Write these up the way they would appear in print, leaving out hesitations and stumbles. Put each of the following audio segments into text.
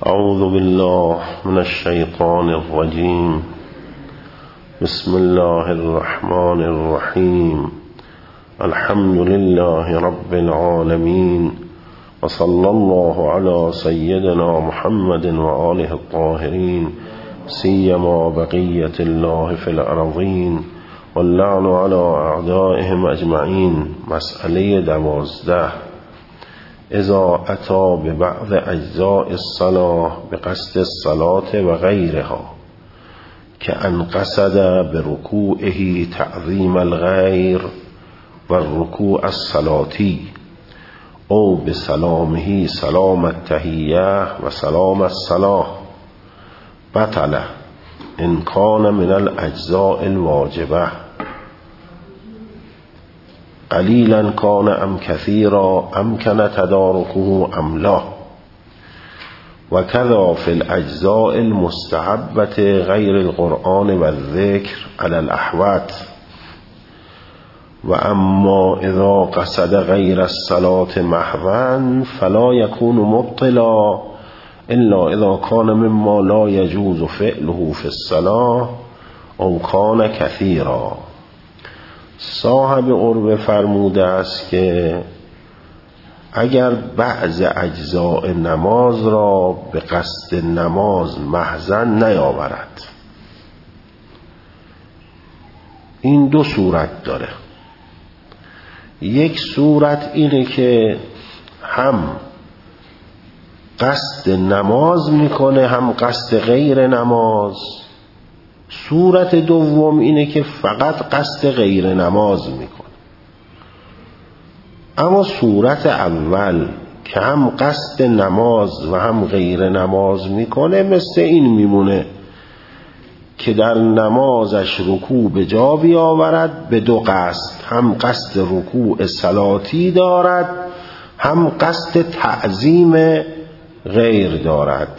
أعوذ بالله من الشيطان الرجيم. بسم الله الرحمن الرحيم. الحمد لله رب العالمين، وصلى الله على سيدنا محمد وآله الطاهرين، سيما بقية الله في الأرضين، واللعن على أعدائهم أجمعين. مسئله 12. اذا اتى ببعض اجزاء الصلاة بقصد الصلاة وغيرها، كأن قصد بركوعه تعظيم الغير والركوع الصلاتي، او بسلامه سلام التحية وسلام الصلاة، بطل إن كان من الأجزاء الواجبة، قليلا كان ام كثيرا امكن تداركه ام لا. وكذا في الاجزاء المستحبة غير القرآن والذكر على الاحوات. واما اذا قصد غير الصلاة محضا فلا يكون مبطلا الا اذا كان مما لا يجوز فعله في الصلاة او كان كثيرا. صاحب قرب فرموده است که اگر بعض اجزاء نماز را به قصد نماز محضاً نیاورد، این دو صورت داره. یک صورت اینه که هم قصد نماز میکنه هم قصد غیر نماز. صورت دوم اینه که فقط قصد غیر نماز میکنه. اما صورت اول که هم قصد نماز و هم غیر نماز میکنه مثل این میمونه که در نمازش رکوع به جا بیاورد به دو قصد، هم قصد رکوع صلاتی دارد هم قصد تعظیم غیر دارد.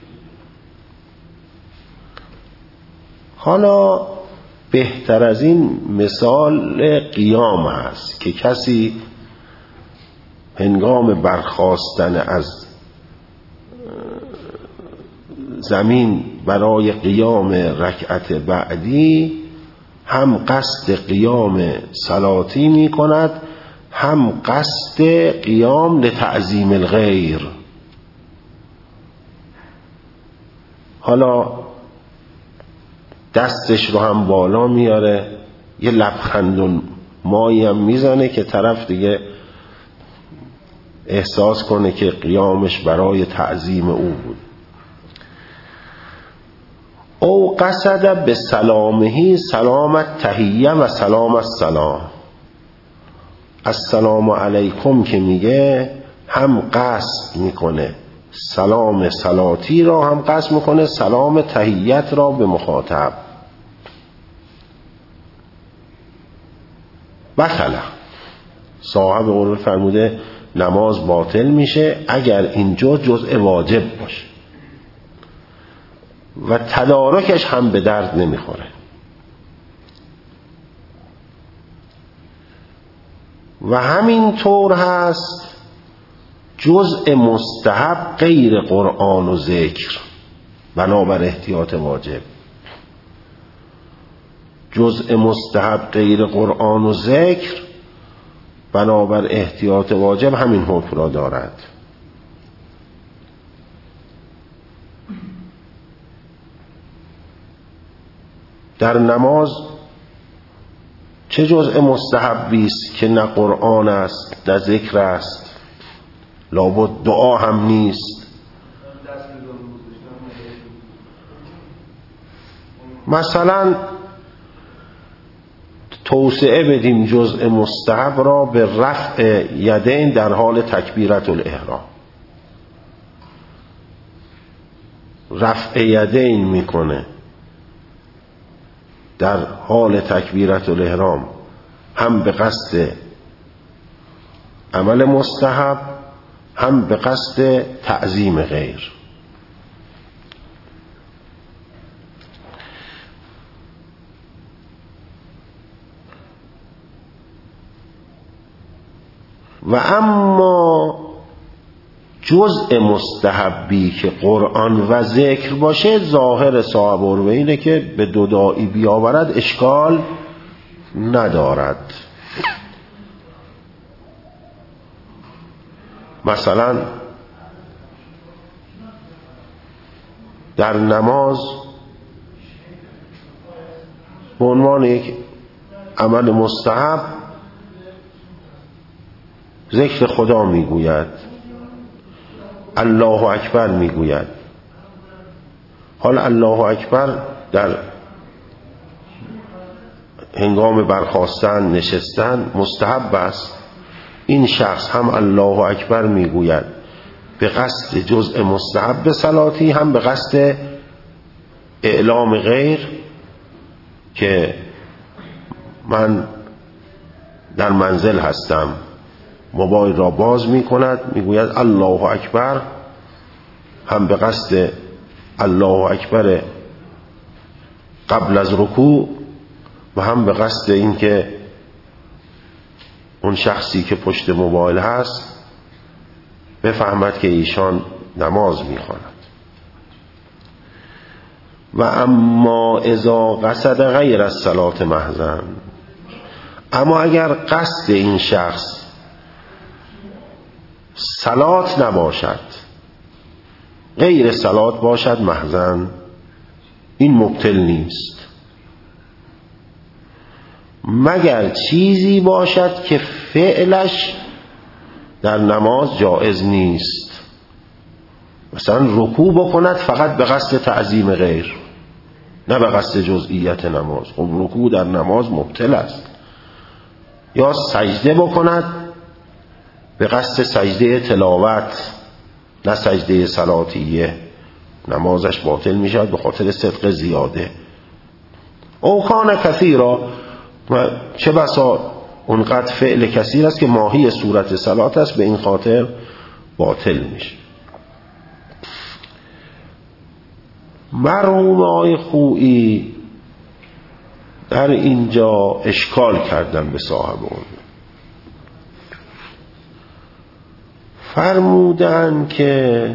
حالا بهتر از این مثال قیام است که کسی هنگام برخاستن از زمین برای قیام رکعت بعدی هم قصد قیام صلاتی می کند هم قصد قیام لتعظیم الغیر. حالا دستش رو هم بالا میاره، یه لبخند و مایی هم میزنه که طرف دیگه احساس کنه که قیامش برای تعظیم او بود. او قصد به سلامه سلامت تحیه و سلام السلام. السلام علیکم که میگه هم قصد میکنه سلام صلاتی را، هم قصد میکنه سلام تحیت را به مخاطب. بطله. صاحب قرآن فرموده نماز باطل میشه اگر اینجا جزء واجب باشه و تدارکش هم به درد نمیخوره. و همین طور هست جزء مستحب غیر قرآن و ذکر بنابر احتیاط واجب. جزء مستحب غیر قرآن و ذکر بنابر احتیاط واجب همین حکم را دارد. در نماز چه جزء مستحبی است که نه قرآن است نه ذکر است، لابد دعا هم نیست. مثلا توسعه بدیم جزء مستحب را به رفع یدین در حال تکبیرت الاحرام. رفع یدین میکنه در حال تکبیرت الاحرام هم به قصد عمل مستحب هم به قصد تعظیم غیر. و اما جزء مستحبی که قرآن و ذکر باشه، ظاهر صاحب عروه اینه که به دو داعی بیاورد اشکال ندارد. مثلا در نماز به عنوان یک عمل مستحب ذکر خدا میگوید، الله اکبر میگوید. حالا الله اکبر در هنگام برخاستن نشستن مستحب است. این شخص هم الله اکبر میگوید به قصد جزء مستحب صلاتی، هم به قصد اعلام غیر که من در منزل هستم. موبایل را باز می کند، می گوید الله اکبر، هم به قصد الله اکبر قبل از رکوع و هم به قصد این که اون شخصی که پشت موبایل هست بفهمد که ایشان نماز می خواند. و اما اذا قصد غیر الصلاة محضاً، اما اگر قصد این شخص صلات نباشد، غیر صلات باشد محضاً، این مبطل نیست، مگر چیزی باشد که فعلش در نماز جایز نیست. مثلا رکوع بکند فقط به قصد تعظیم غیر، نه به قصد جزئیت نماز. خب رکوع در نماز مبطل است. یا سجده بکند به قصد سجده تلاوت، نه سجده صلاتیه، نمازش باطل می شود به خاطر صدق زیاده. او کان کثیرا، و چه بسا اونقدر فعل کثیر است که ماهی صورت صلات است، به این خاطر باطل میشه. مرحوم آقای خویی در اینجا اشکال کردن به صاحب اون، فرمودن که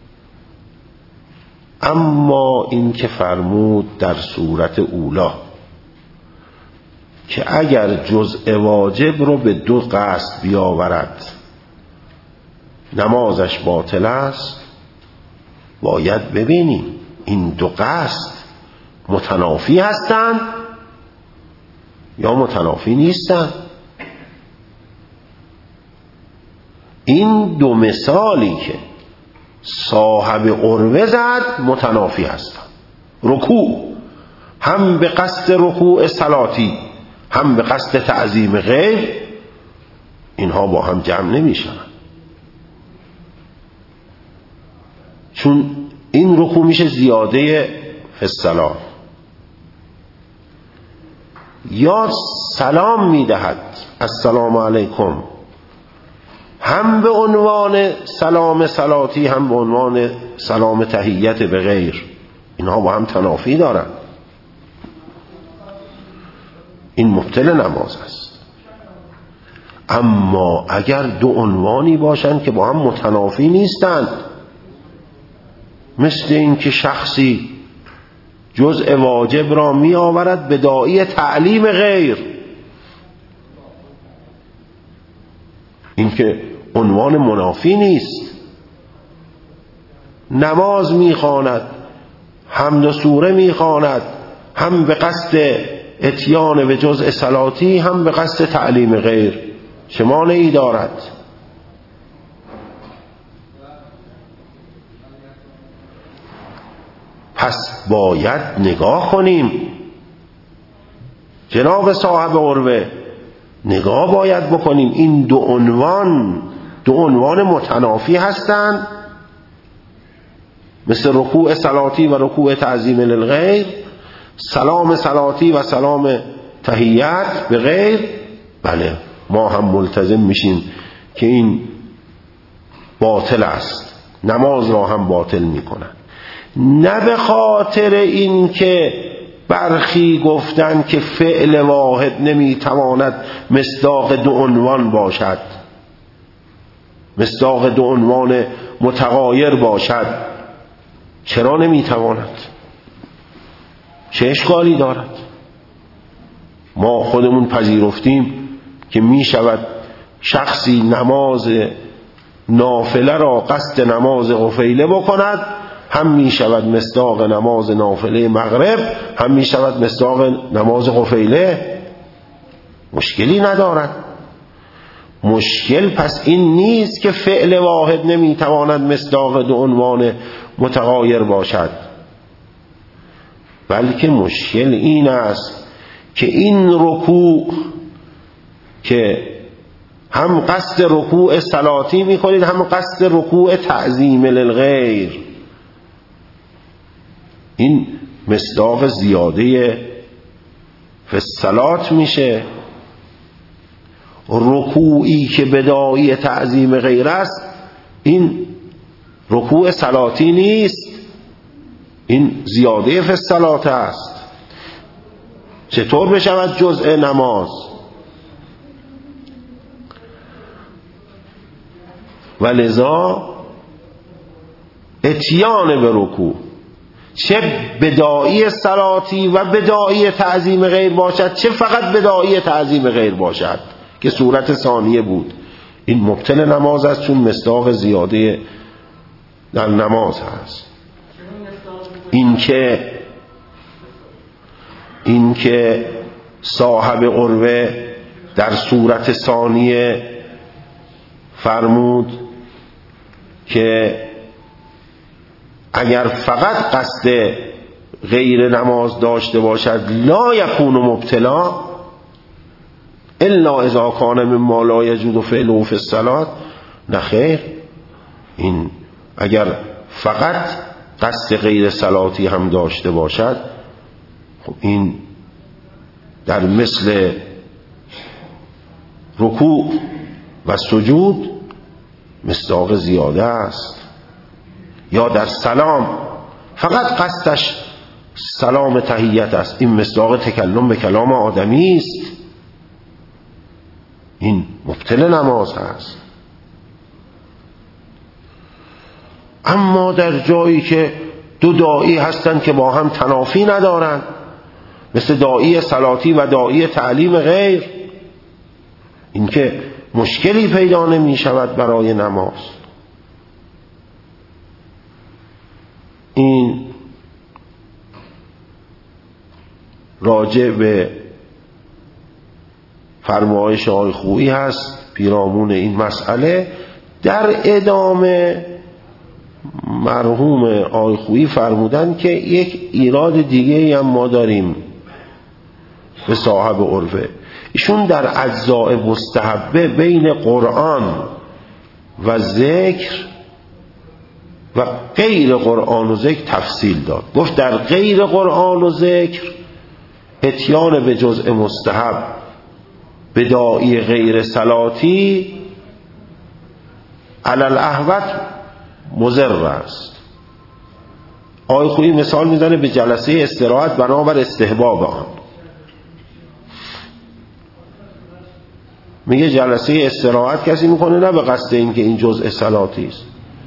اما این که فرمود در صورت اولا که اگر جزء واجب رو به دو قصد بیاورد نمازش باطل است، باید ببینیم این دو قصد متنافی هستند یا متنافی نیستند. این دو مثالی که صاحب عروه زد متنافی هستند. رکوع هم به قصد رکوع صلاتی، هم به قصد تعظیم غیر، اینها با هم جمع نمیشن، چون این رکوع میشه زیاده فی الصلاة. یا سلام میدهد السلام علیکم، هم به عنوان سلام صلاتی هم به عنوان سلام تحیت به غیر، اینها با هم تنافی دارن. این مبطل نماز است. اما اگر دو عنوانی باشند که با هم متنافی نیستند، مثل این که شخصی جزء واجب را می آورد به داعی تعلیم غیر، این که عنوان منافی نیست. نماز می خواند، حمد و سوره می خواند، هم به قصد اتیان به جزء صلاتی هم به قصد تعلیم غیر، چه مانعی دارد؟ پس باید نگاه کنیم جناب صاحب عروه، نگاه باید بکنیم این دو عنوان متنافی هستند، مثل رکوع صلاتی و رکوع تعظیم للغیر، سلام صلاتی و سلام تحیت به غیر. بله ما هم ملتزم میشیم که این باطل است، نماز را هم باطل میکنن، نه به خاطر این که برخی گفتن که فعل واحد نمیتواند مصداق دو عنوان باشد، مصداق دو عنوان متغایر باشد چرا نمیتواند؟ چه اشکالی دارد؟ ما خودمون پذیرفتیم که میشود شخصی نماز نافله را قصد نماز غفیله بکند، هم میشود مصداق نماز نافله مغرب، هم میشود مصداق نماز غفیله. مشکلی ندارد. مشکل پس این نیست که فعل واحد نمیتواند مصداق دو عنوان متغایر باشد، بلکه مشکل این است که این رکوع که هم قصد رکوع صلاتی میکنید هم قصد رکوع تعظیم للغیر، این مصداق زیاده فی الصلات میشه. رکوعی که بداعی تعظیم غیر است این رکوع صلاتی نیست، این زیاده فی الصلات است. چطور بشود جزء نماز؟ ولذا اتیان به رکوع چه بداعی صلاتی و بداعی تعظیم غیر باشد، چه فقط بداعی تعظیم غیر باشد که صورت ثانیه بود، این مبطل نماز است، چون مصداق زیاده در نماز هست. این که صاحب قربه در صورت ثانیه فرمود که اگر فقط قصد غیر نماز داشته باشد لا یکون مبتلا الا اذا کان مما لا یجوز فعله فی الصلاة. نخیر، این اگر فقط قصد غیر صلاتی هم داشته باشد، خب این در مثل رکوع و سجود مصداق زیاده است. یا در سلام فقط قصدش سلام تحیت است، این مصداق تکلم به کلام آدمی است، این مبطل نماز است. اما در جایی که دو داعی هستند که با هم تنافی ندارند، مثل داعی صلاتی و داعی تعلیم غیر، این که مشکلی پیدا نمی شود برای نماز. این راجع به فرمایش آقای خویی هست پیرامون این مسئله. در ادامه مرحوم آقای خویی فرمودن که یک ایراد دیگه هم ما داریم به صاحب عرفه. ایشون در اجزاء مستحبه بین قرآن و ذکر و غیر قرآن و ذکر تفصیل داد. گفت در غیر قرآن و ذکر اتیان به جزء مستحب بداعی غیر صلاتی علی الاحوط مضر است. آقای خویی مثال میزنه به جلسه استراحت بنابر استحباب آن. میگه جلسه استراحت کسی میکنه نه به قصد این که این جزء صلاتی است.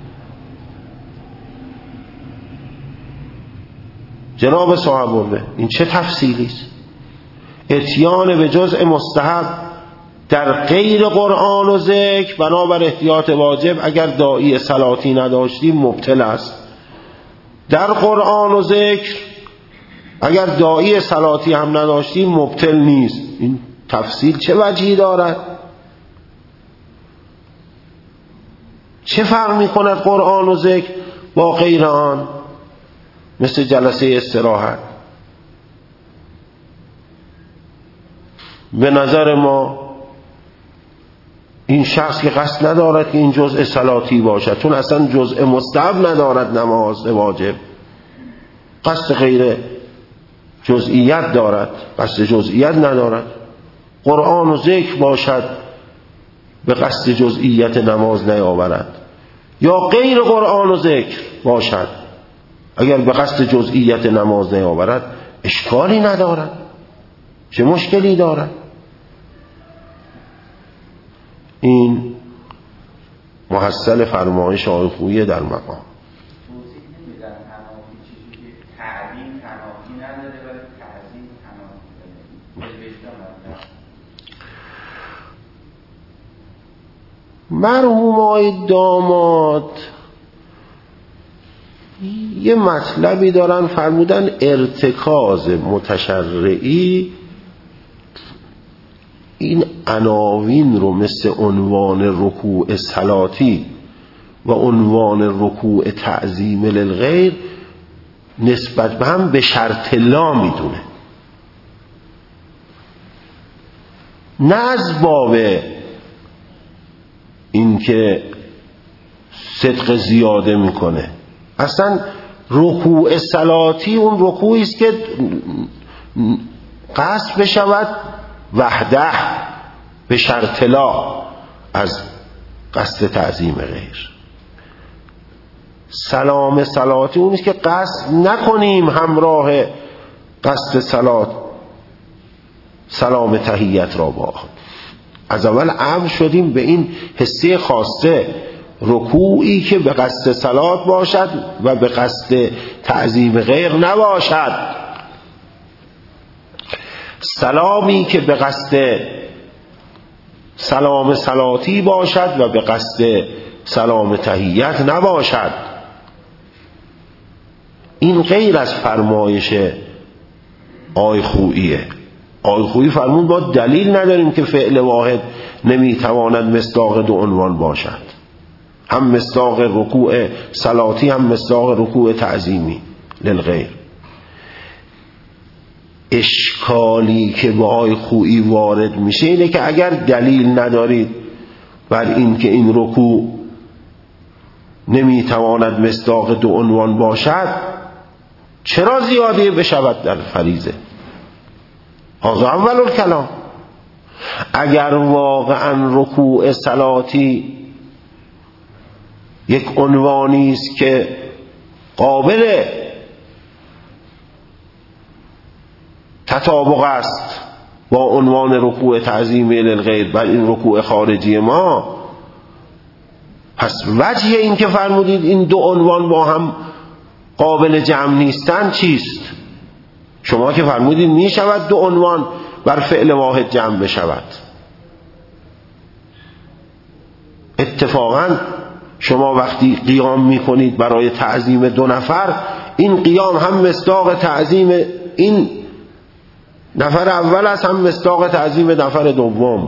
جناب صاحب عرفه این چه تفصیلی است؟ اتیان به جزء مستحب در غیر قرآن و ذکر بنابر احتیاط واجب اگر داعی صلاتی نداشتیم مبطل است. در قرآن و ذکر اگر داعی صلاتی هم نداشتیم مبطل نیست. این تفصیل چه وجهی دارد؟ چه فرق می کند قرآن و ذکر با غیر آن؟ مثل جلسه استراحت به نظر ما این شخص که قصد ندارد که این جزء صلاتی باشد، چون اصلا جزء مستحب ندارد نماز واجب، قصد غیر جزئیت دارد، قصد جزئیت ندارد. قرآن و ذکر باشد به قصد جزئیت نماز نیاورد، یا غیر قرآن و ذکر باشد اگر به قصد جزئیت نماز نیاورد اشکالی ندارد. چه مشکلی دارد؟ این محصل فرمایش آقای خویی در مقام. مرحوم آقای داماد یه مطلبی دارن، فرمودن ارتکاز متشرعی این عناوین رو مثل عنوان رکوع صلاتی و عنوان رکوع تعظیم للغیر نسبت به هم به شرط لا میدونه، نه از باب این که صدق زیاده میکنه. اصلا رکوع صلاتی اون رکوعی است که قصد بشود وحده به شرط لا از قصد تعظیم غیر. سلام صلاتی اون است که قصد نکنیم همراه قصد صلات سلام تحیت را با از اول امر شدیم به این حسه خاصه، رکوعی که به قصد صلات باشد و به قصد تعظیم غیر نباشد، سلامی که به قصد سلام صلاتی باشد و به قصد سلام تحیت نباشد. این غیر از فرمایش آقای خوییه. آقای خویی فرمود با دلیل نداریم که فعل واحد نمیتواند مصداق دو عنوان باشد، هم مصداق رکوع صلاتی هم مصداق رکوع تعظیمی للغیر. اشکالی که با آقای خویی وارد میشه اینه که اگر دلیل ندارید بر این که این رکوع نمیتواند مصداق دو عنوان باشد، چرا زیاده بشود در فریضه؟ هذا اول الکلام. اگر واقعا رکوع صلاتی یک عنوانی است که قابل تطابق است با عنوان رکوع تعظیمی للغیر بر این رکوع خارجی ما، پس وجه این که فرمودید این دو عنوان با هم قابل جمع نیستن چیست؟ شما که فرمودید می شود دو عنوان بر فعل واحد جمع بشود. اتفاقا شما وقتی قیام می کنید برای تعظیم دو نفر، این قیام هم مصداق تعظیم این نفر اول است هم مصداق تعظیم نفر دوم.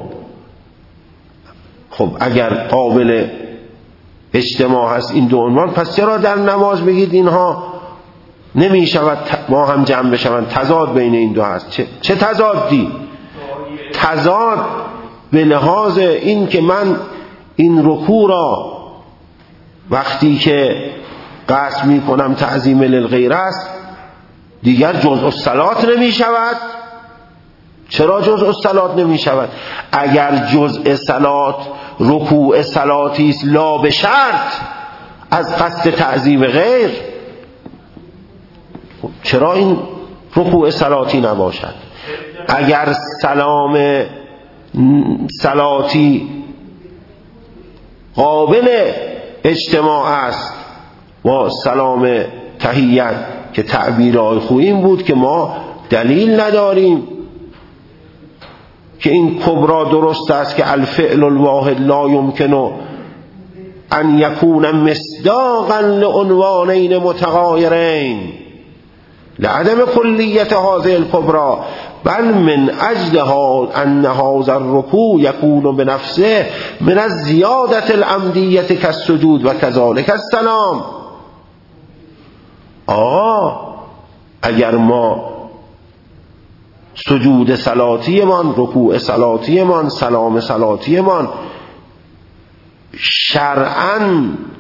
خب اگر قابل اجتماع هست این دو عنوان، پس چرا در نماز بگید اینها نمی شود ما هم جمع بشوند؟ تضاد بین این دو هست. چه تضادی؟ تضاد به لحاظ این که من این رکوع را وقتی که قصد می کنم تعظیم للغیر است دیگر جزء الصلات نمی شود. چرا جزء الصلات نمی شود؟ اگر جزء صلات رکوع صلاتی است لا به شرط از قصد تعظیم غیر، چرا این رکوع صلاتی نباشد؟ اگر سلام صلاتی قابل اجتماع است با سلام تحیت که تعبیر آقای خویی بود که ما دلیل نداریم که این کبرا درست است که الفعل الواحد لا يمكن ان يكون مصداقا لعنوانین متغایرین لعدم کلیت هذه الكبرى بل من اجلها ان هذا الركوع يكون بنفسه من الزيادة العمدية كالسجود و كذلك السلام. اگر ما سجود صلاتی من، رکوع صلاتی من، سلام صلاتی من شرعاً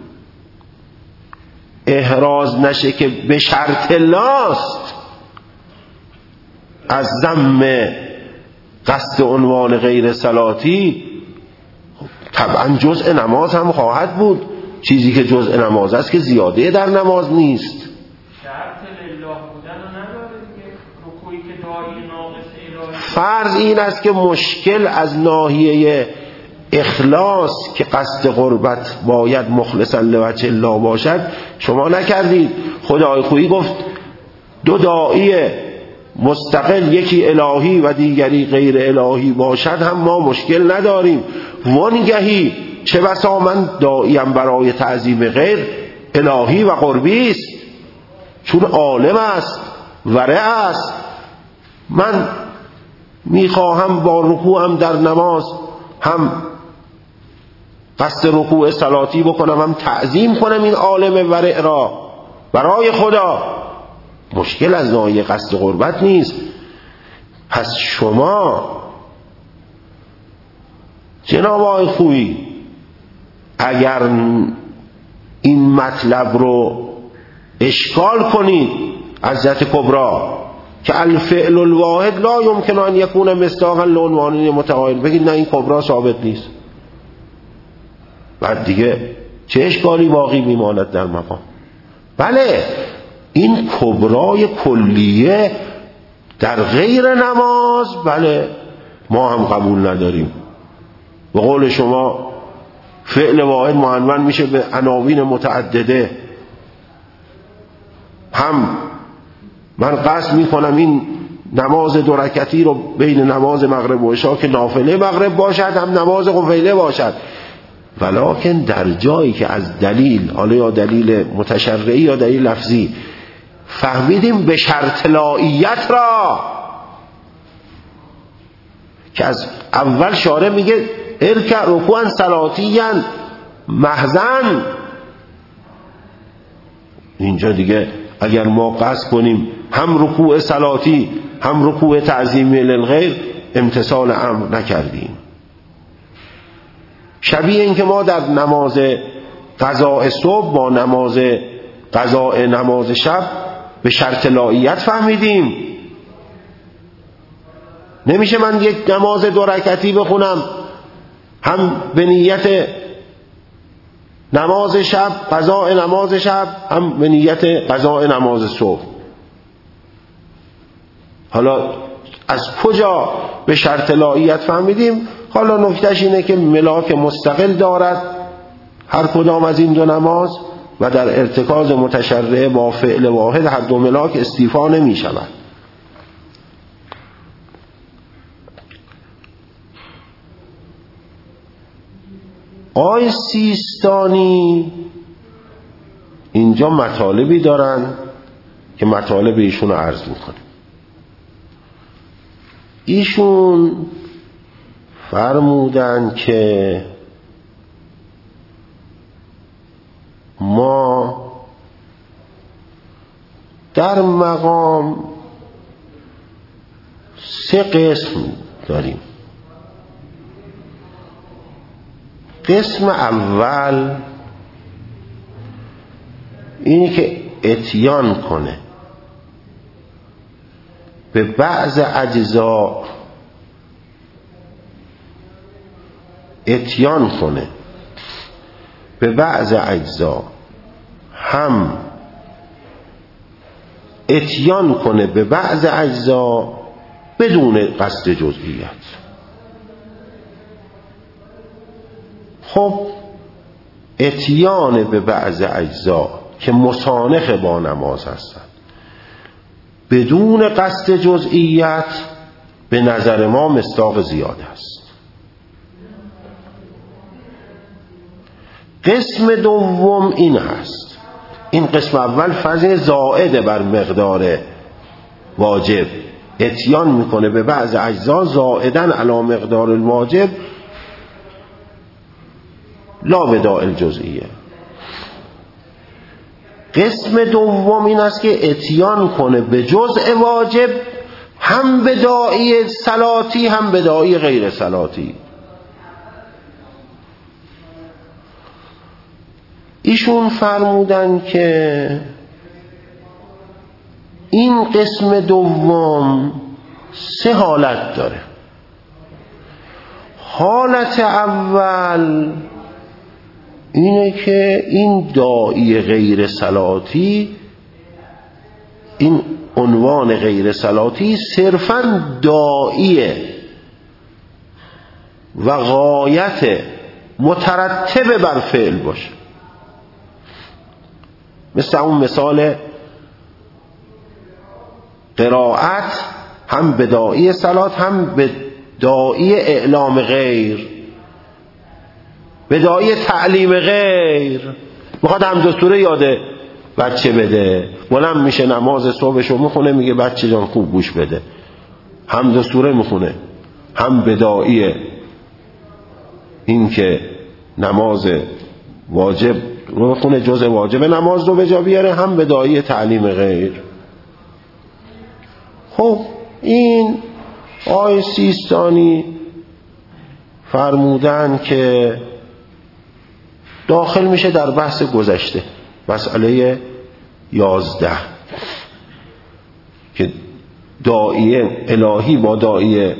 احراز نشه که به شرط لاست از ذم قصد عنوان غیر صلاتی، طبعا جزء نماز هم خواهد بود. چیزی که جزء نماز است که زیاده در نماز نیست. شرط لله بودن رو نداره دیگه. رکوعی که دایی ناقص الهی. فرض این است که مشکل از ناحیه اخلاص که قصد قربت باید مخلصا لوجه الله باشد شما نکردید. خدای خویی گفت 2 داعی مستقل، یکی الهی و دیگری غیر الهی باشد هم ما مشکل نداریم. وانگهی چه بسا من داعیم برای تعظیم غیر الهی و قربی است، چون عالم است ورع است. من میخواهم با رکوعم در نماز هم قصد رکوع صلاتی بکنم، هم تعظیم کنم این عالم ورع را برای خدا. مشکل از ناحیه قصد قربت نیست. پس شما جناب آقای خویی اگر این مطلب رو اشکال کنید عزت کبرا که الفعل الواحد لا یمکن ان یکون مصداقا لعنوانین متقابل، بگید نه این کبرا ثابت نیست، بعد دیگه چه اشکالی باقی میماند در مقام؟ بله این کبرای کلیه در غیر نماز بله ما هم قبول نداریم. به قول شما فعل واحد معنون میشه به عناوین متعدده. هم من قصد میکنم این نماز 2 رکعتی رو بین نماز مغرب و عشا که نافله مغرب باشد هم نماز قبیله باشد، ولکن در جایی که از دلیل، حالا یا دلیل متشرعی یا دلیل لفظی، فهمیدیم به شرط لاییت را که از اول شارع میگه ارکع رکوعا صلاتیا محضن، اینجا دیگه اگر ما قصد کنیم هم رکوع صلاتی هم رکوع تعظیمی للغیر امتثال امر نکردیم. شبیه این که ما در نماز قضاء صبح با نماز قضاء نماز شب به شرط لاییت فهمیدیم. نمیشه من یک نماز 2 رکعتی بخونم هم به نیت نماز شب قضاء نماز شب هم به نیت قضاء نماز صبح. حالا از کجا به شرط لاییت فهمیدیم؟ حالا نکتهش اینه که ملاک مستقل دارد هر کدام از این 2 نماز و در ارتکاز متشرع با فعل واحد هر 2 ملاک استیفا نمی شود. آقای سیستانی اینجا مطالبی دارن که مطالب ایشون رو عرض میکنه. ایشون فرمودن که ما در مقام 3 قسم داریم. قسم اول اینی که اتیان کنه به بعض اجزا، اتیان کنه به بعض اجزا، هم اتیان کنه به بعض اجزا بدون قصد جزئیت. خب اتیان به بعض اجزا که مصانخ با نماز هستند بدون قصد جزئیت به نظر ما مصداق زیاده است. قسم دوم این هست، این قسم اول فضل زائد بر مقدار واجب، اتیان میکنه به بعض اجزا زائدن علی مقدار الواجب لا بداء الجزئیه. قسم دوم این است که اتیان کنه به جزء واجب هم به داعی صلاتی هم به داعی غیر صلاتی. ایشون فرمودن که این قسم دوم 3 حالت داره. حالت اول اینه که این داعی غیر صلاتی، این عنوان غیر صلاتی صرفاً داعیه، و غایت مترتب بر فعل باشه. مثل اون مثال قرائت، هم بداعی صلات هم بداعی اعلام غیر، بداعی تعلیم غیر. میخواد حمد و سوره یاده بچه بده، بلند میشه نماز صبحشو میخونه، میگه بچه جان خوب گوش بده، حمد و سوره میخونه. هم بداعی این که نماز واجب رو بخونه، جزء واجب نماز رو به جا بیاره، هم بداعی تعلیم غیر. خب این آیه سیستانی فرمودن که داخل میشه در بحث گذشته، مسئله 11 که داعیه الهی با داعیه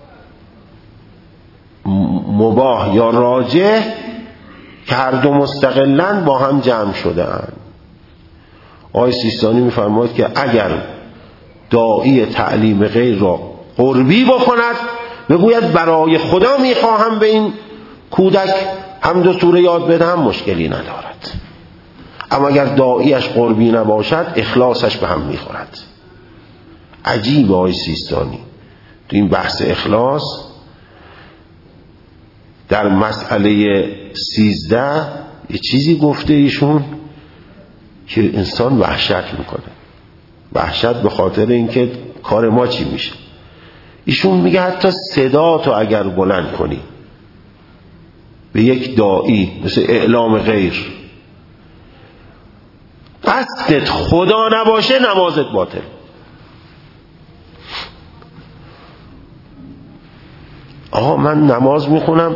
مباح یا راجح که هر دو مستقلن با هم جمع شدن. آیه سیستانی میفرماید که اگر داعی تعلیم غیر را قربی بکند، بگوید برای خدا میخواهم به این کودک حمد و سوره یاد بدهم، مشکلی ندارد. اما اگر داعیش قربی نباشد، اخلاصش به هم میخورد. عجیب آیه سیستانی تو این بحث اخلاص در مسئله 13 یه چیزی گفته ایشون که انسان وحشت میکنه. وحشت به خاطر اینکه کار ما چی میشه. ایشون میگه حتی صدا تو اگر بلند کنی به یک داعی مثل اعلام غیر، قصدت خدا نباشه، نمازت باطل. آقا من نماز میخونم،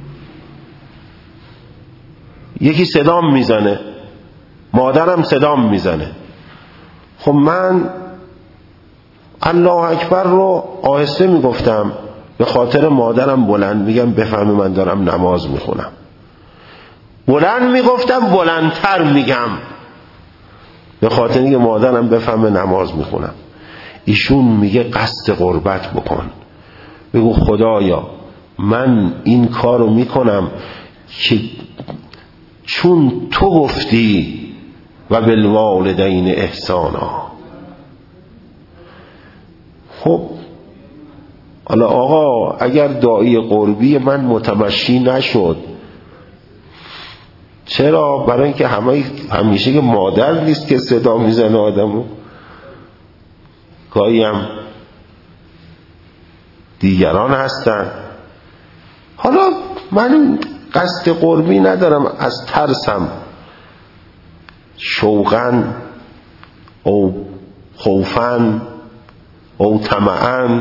یکی صدام میزنه، مادرم صدام میزنه، خب من الله اکبر رو آهسته میگفتم، به خاطر مادرم بلند میگم بفهمه من دارم نماز میخونم. بلند میگفتم بلندتر میگم به خاطر اینکه مادرم بفهمه نماز میخونم. ایشون میگه قصد قربت بکن، بگو خدایا من این کارو میکنم که چون تو گفتی و بالوالدین احسانا. خب حالا آقا اگر داعی قربی من متمشی نشد، چرا؟ برای اینکه همیشه که مادر نیست که صدا میزنه آدمو، گاهی هم دیگران هستن. حالا من قصد قربی ندارم، از ترسم، شوقاً او خوفاً او طمعاً،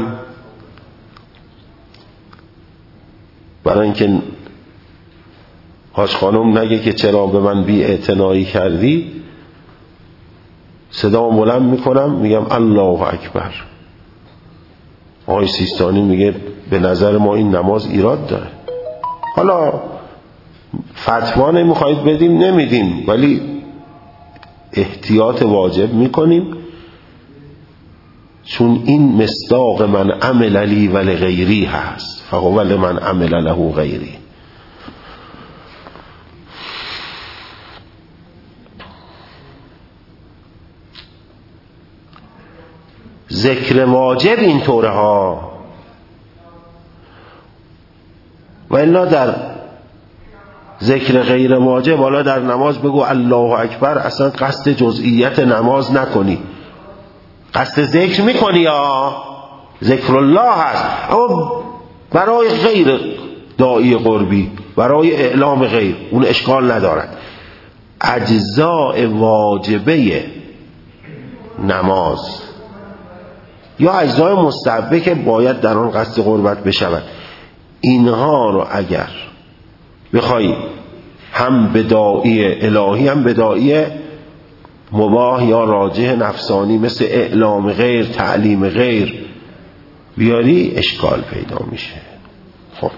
برای اینکه حاج خانم نگه که چرا به من بی اعتنایی کردی، صدامو بلند میکنم میگم الله اکبر. آقای سیستانی میگه به نظر ما این نماز ایراد داره. حالا فتوا نمیخواید بدیم نمیدیم، ولی احتیاط واجب میکنیم، چون این مصداق من عمل لی و لغیری هست، فهو لمن عمل له غیری. ذکر واجب این طوره ها، و الا در ذکر غیر واجب، حالا در نماز بگو الله اکبر، اصلا قصد جزئیت نماز نکنی، قصد ذکر میکنی یا ذکر الله هست، اما برای غیر داعی قربی، برای اعلام غیر، اون اشکال ندارد. اجزاء واجبه نماز یا اجزای مستحبه که باید در آن قصد قربت بشود، اینها رو اگر بخوای هم به داعی الهی هم به داعی مباح یا راجح نفسانی مثل اعلام غیر، تعلیم غیر بیاری، اشکال پیدا میشه. خب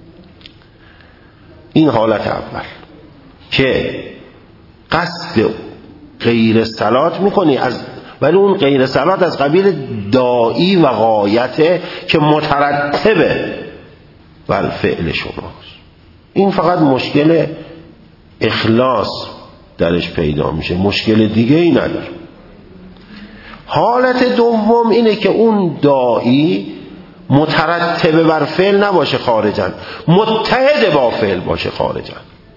این حالت اول که قصد غیر صلات میکنی، ولی اون غیر صلات از قبیل داعی و غایته که مترتبه بر فعل شماست. این فقط مشکل اخلاص درش پیدا میشه، مشکل دیگه ای نداره. حالت دوم اینه که اون داعی مترتب بر فعل نباشه خارجاً، متحد با فعل باشه خارجاً.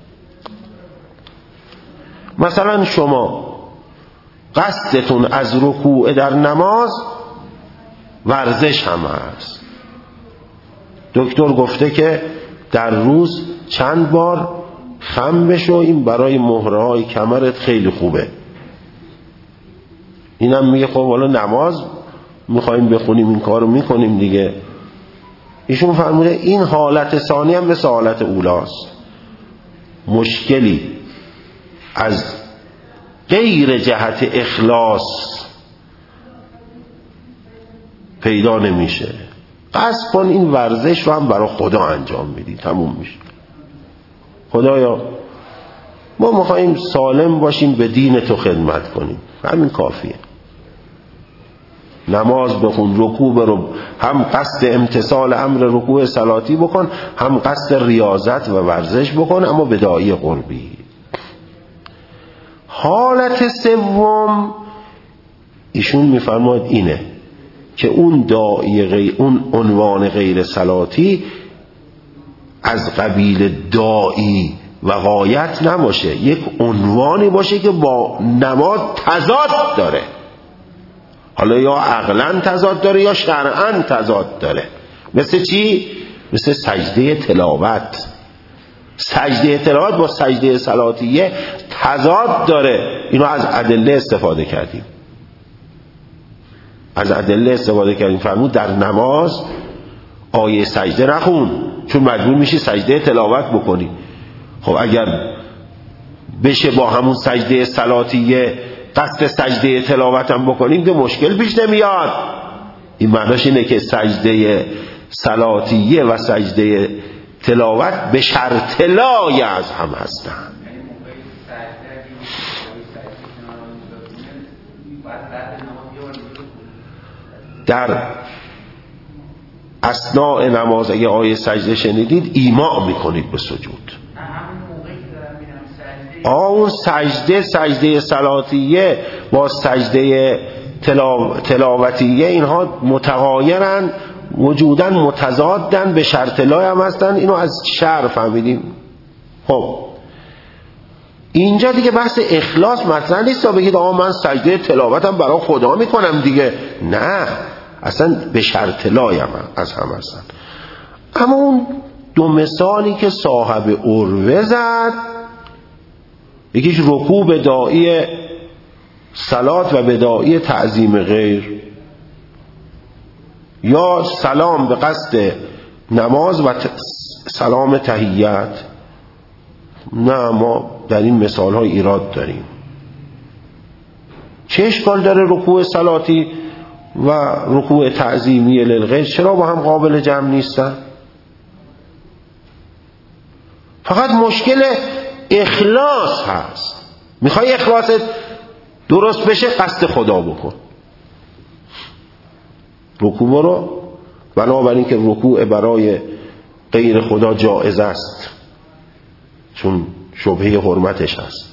مثلا شما قصدتون از رکوع در نماز ورزش هم هست. دکتر گفته که در روز چند بار خم بشو، این برای مهره‌های کمرت خیلی خوبه. اینم میگه خب حالا نماز میخوایم بخونیم این کارو میکنیم دیگه. ایشون فرموده این حالت ثانی هم مثل حالت اولاست، مشکلی از غیر جهت اخلاص پیدا نمیشه. قصد کن این ورزش رو هم برای خدا انجام میدی، تموم میشه. خدایا ما میخواییم سالم باشیم، به دین تو خدمت کنیم، همین کافیه. نماز بخون، رکوع برو، هم قصد امتثال امر رکوع صلاتی بکن، هم قصد ریاضت و ورزش بکن، اما به داعی قربی. حالت سوم ایشون میفرماید اینه که اون داعی اون عنوان غیر صلاتی از قبیل داعی و غایت نباشه، یک عنوانی باشه که با نماز تضاد داره. حالا یا عقلاً تضاد داره یا شرعاً تضاد داره. مثل چی؟ مثل سجده تلاوت. سجده تلاوت با سجده صلاتیه تضاد داره. اینو از ادله استفاده کردیم. فرمود در نماز آیه سجده نخون، چون مجبور میشی سجده تلاوت بکنی. خب اگر بشه با همون سجده صلاتیه قصد سجده تلاوت هم بکنیم که مشکل پیش نمیاد. این معناش اینه که سجده صلاتیه و سجده تلاوت به شرط لای از هم هستن. در اثناء نماز اگه آیه سجده شنیدید ایماء میکنید به سجود. اون سجده صلاتیه با سجده تلاوتیه اینها متغایرن، وجوداً متضادن، به شرط لای هم هستن. اینو از شرع فهمیدیم. خب اینجا دیگه بحث اخلاص مطرح نیست تا بگید آقا من سجده تلاوتم برای خدا میکنم دیگه. نه، اصلا به شرط لای هم از هم هستن. اما اون دو مثالی که صاحب عروه زد، یکیش رکوع به داعی صلات و به داعی تعظیم غیر، یا سلام به قصد نماز و سلام تحیت. نه، ما در این مثال های ایراد داریم. چه اشکال داره رکوع صلاتی و رکوع تعظیمی للغیر؟ چرا با هم قابل جمع نیستن؟ فقط مشکل اخلاص هست. میخوای اخلاصت درست بشه قصد خدا بکن. رکوع برو، بنابراین که رکوع برای غیر خدا جائز است چون شبهه حرمتش هست.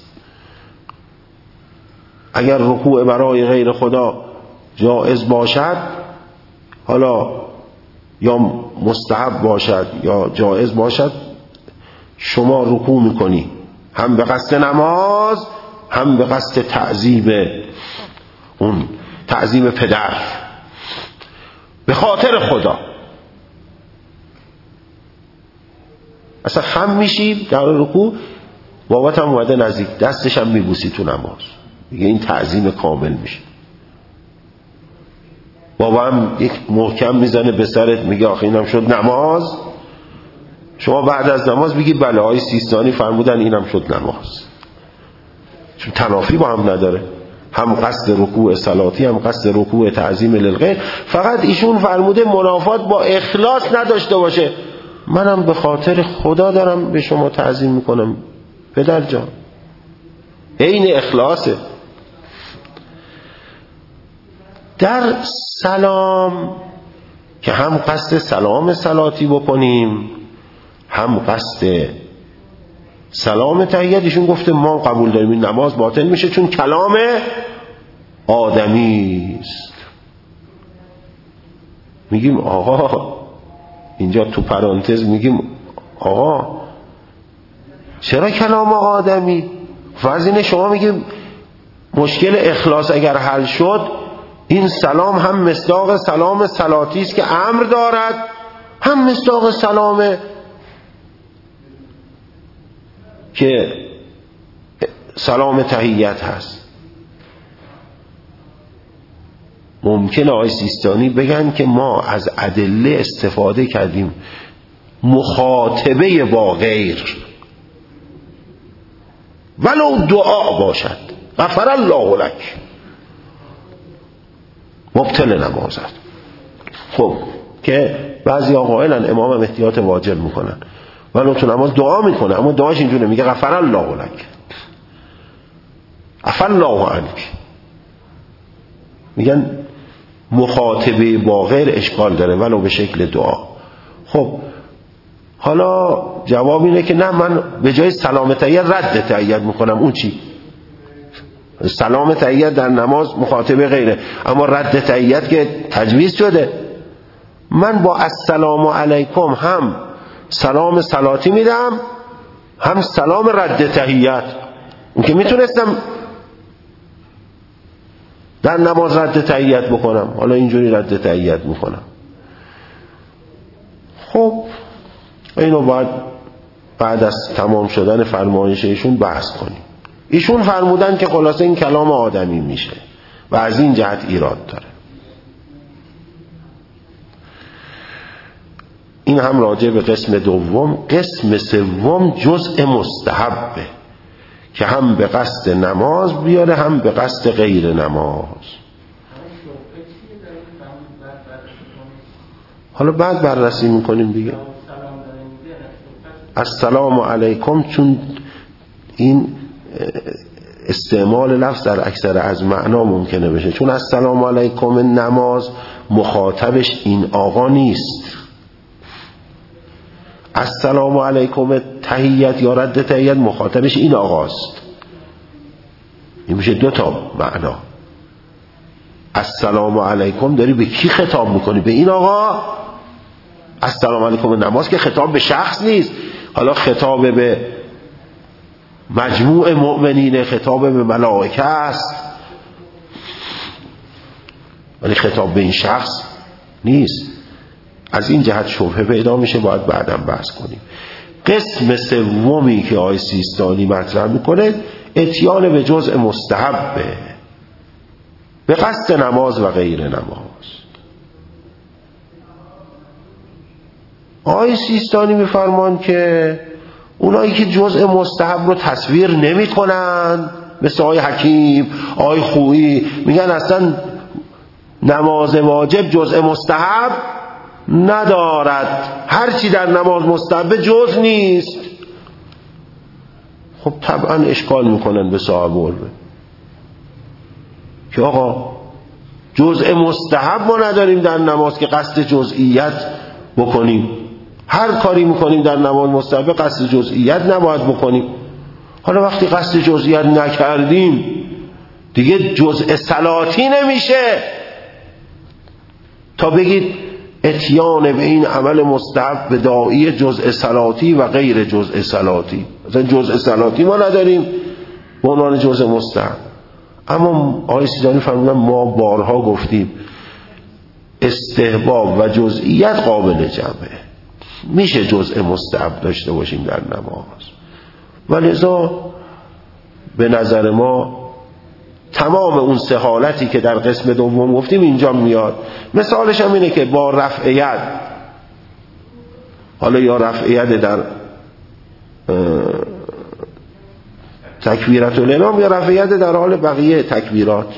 اگر رکوع برای غیر خدا جائز باشد، حالا یا مستحب باشد یا جائز باشد، شما رکوع میکنی هم به قصد نماز هم به قصد تعظیم اون تعظیم پدر به خاطر خدا. اصلا خم میشی در رکوع، بابات هم اومده نزدیک، دستش هم میبوسی تو نماز، میگه این تعظیم کامل میشه. بابا هم یک محکم میزنه به سرت، میگه آخه اینم شد نماز. شما بعد از نماز بگی بله های سیستانی فرمودن اینم شد نماز، چون تنافی با هم نداره، هم قصد رکوع صلاتی هم قصد رکوع تعظیم للغیر. فقط ایشون فرموده منافات با اخلاص نداشته باشه. منم به خاطر خدا دارم به شما تعظیم میکنم پدر جان، عین اخلاصه. در سلام که هم قصد سلام صلاتی بکنیم هم قصد سلام تحیت. ایشون گفته ما قبول داریم این نماز باطل میشه چون کلام آدمی است. میگیم آقا اینجا تو پرانتز میگیم آقا چرا کلام آدمی؟ فرض شما میگیم مشکل اخلاص اگر حل شد این سلام هم مصداق سلام صلاتی است که امر دارد، هم مصداق سلام که سلام تحیت هست. ممکنه آقای سیستانی بگن که ما از ادله استفاده کردیم مخاطبه با غیر ولو دعا باشد غفر الله لک مبطل نمازد. خب که بعضی قائلن امام هم احتیاط واجب میکنن ولو تو نماز دعا میکنه اما دعاش اینجوره میگه غفر الله لک عفا الله عنک. میگن مخاطبه با غیر اشکال داره ولو به شکل دعا. خب حالا جواب اینه که نه، من به جای سلام تحیت رد تحیت میکنم. اون چی؟ سلام تحیت در نماز مخاطبه غیره اما رد تحیت که تجویز شده. من با السلام علیکم هم سلام صلاتی میدم هم سلام رد تحیت. اون که میتونستم در نماز رد تحیت بکنم، حالا اینجوری رد تحیت میکنم. خب اینو باید بعد از تمام شدن فرمایش ایشون بحث کنیم. ایشون فرمودن که خلاصه این کلام آدمی میشه و از این جهت ایراد داره. این هم راجع به قسم دوم. قسم سوم جزء مستحبه که هم به قصد نماز بیاره هم به قصد غیر نماز. حالا بعد بررسی میکنیم دیگه. السلام علیکم چون این استعمال لفظ در اکثر از معنا ممکنه بشه، چون السلام علیکم نماز مخاطبش این آقا نیست. السلام علیکم تحیت یا رد تحیت مخاطبش این آقاست. این میشه دو تا معنا. السلام علیکم داری به کی خطاب میکنی؟ به این آقا. السلام علیکم نماز که خطاب به شخص نیست. حالا خطاب به مجموع مؤمنین، خطاب به ملائکه است ولی خطاب به این شخص نیست. از این جهت شبهه پیدا میشه، باید بعداً بحث کنیم. قسم سومی که آقای سیستانی مطرح میکنه اتیان به جزء مستحبه به قصد نماز و غیر نماز. آقای سیستانی میفرمان که اونایی که جزء مستحب رو تصویر نمی کنن مثل آقای حکیم، آقای خویی، میگن اصلا نماز واجب جزء مستحب ندارد، هرچی در نماز مستحب جز نیست. خب طبعا اشکال میکنن به صاحب علم که آقا جزء مستحب ما نداریم در نماز که قصد جزئیت بکنیم، هر کاری میکنیم در نماز مستحب قصد جزئیت نباید بکنیم. حالا وقتی قصد جزئیت نکردیم دیگه جزء صلاتی نمیشه تا بگید اتیان به این عمل مستحب به داعی جزء صلاتی و غیر جزء صلاتی. مثلا جزء صلاتی ما نداریم به عنوان جزء مستحب. اما آقای سیستانی فرمودن ما بارها گفتیم استحباب و جزئیت قابل جمعه، میشه جزء مستحب داشته باشیم در نماز. ولذا به نظر ما تمام اون سه حالتی که در قسم دوم گفتیم اینجا میاد. مثالش هم اینه که با رفع ید، حالا یا رفع ید در تکبیرات الانام یا رفع ید در حال بقیه تکبیرات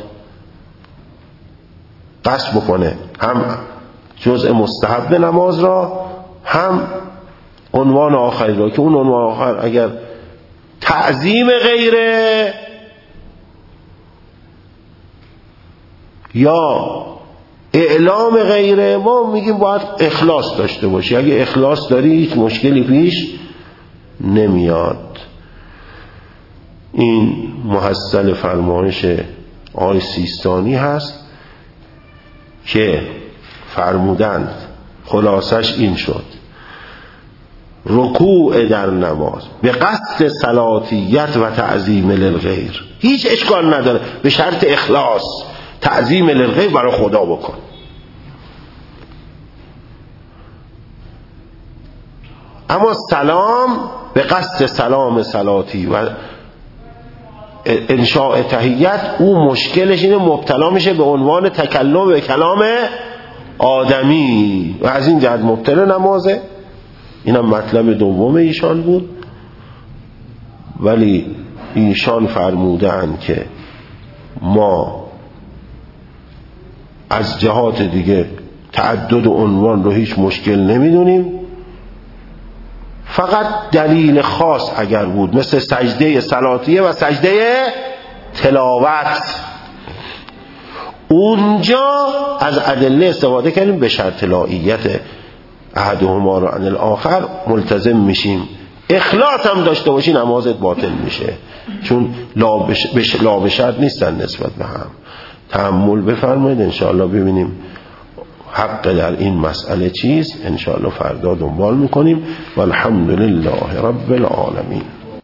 قصد بکنه، هم جزء مستحب نماز را هم عنوان آخری را که اون عنوان آخر اگر تعظیم غیره یا اعلام غیره ما میگیم باید اخلاص داشته باشی. اگه اخلاص داری هیچ مشکلی پیش نمیاد. این محصل فرمایش آقای سیستانی هست که فرمودند خلاصش این شد: رکوع در نماز به قصد صلاتیت و تعظیم للغیر، هیچ اشکال نداره، به شرط اخلاص، تعظیم للغیر برای خدا بکن. اما سلام به قصد سلام صلاتی و انشاء تحیت، او مشکلش اینه مبتلا میشه به عنوان تکلم به کلام آدمی و از این جهت مبتلا نمازه. اینم مطلب دوم ایشان بود. ولی ایشان فرمودند که ما از جهات دیگه تعدد عنوان رو هیچ مشکل نمیدونیم، فقط دلیل خاص اگر بود مثل سجده صلاتیه و سجده تلاوت، اونجا از ادله استفاده کردیم به شرط لاییت احدهما را عن الاخر ملتزم میشیم. اخلاص هم داشته باشی نمازت باطل میشه، چون لا به شرط نیستن نسبت به هم. تأمل بفرمایید انشاءالله ببینیم حق در این مسئله چیست. انشاءالله فردا دنبال میکنیم. والحمدلله رب العالمین.